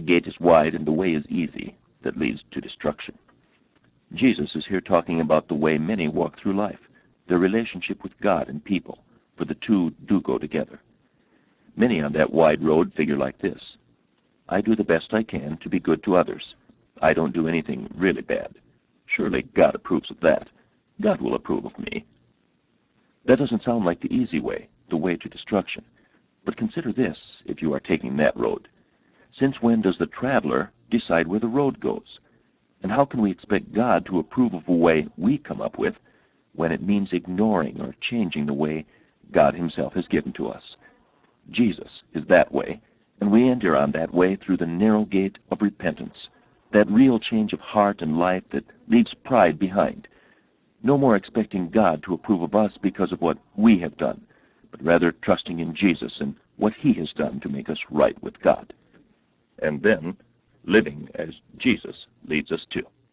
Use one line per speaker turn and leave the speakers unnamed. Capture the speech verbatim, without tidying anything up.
gate is wide and the way is easy that leads to destruction. Jesus is here talking about the way many walk through life, their relationship with God and people, for the two do go together. Many on that wide road figure like this. I do the best I can to be good to others. I don't do anything really bad. Surely God approves of that. God will approve of me. That doesn't sound like the easy way, the way to destruction. But consider this, if you are taking that road. Since when does the traveler decide where the road goes? And how can we expect God to approve of a way we come up with when it means ignoring or changing the way God himself has given to us? Jesus is that way, and we enter on that way through the narrow gate of repentance, that real change of heart and life that leaves pride behind. No more expecting God to approve of us because of what we have done, but rather trusting in Jesus and what he has done to make us right with God. And then living as Jesus leads us to.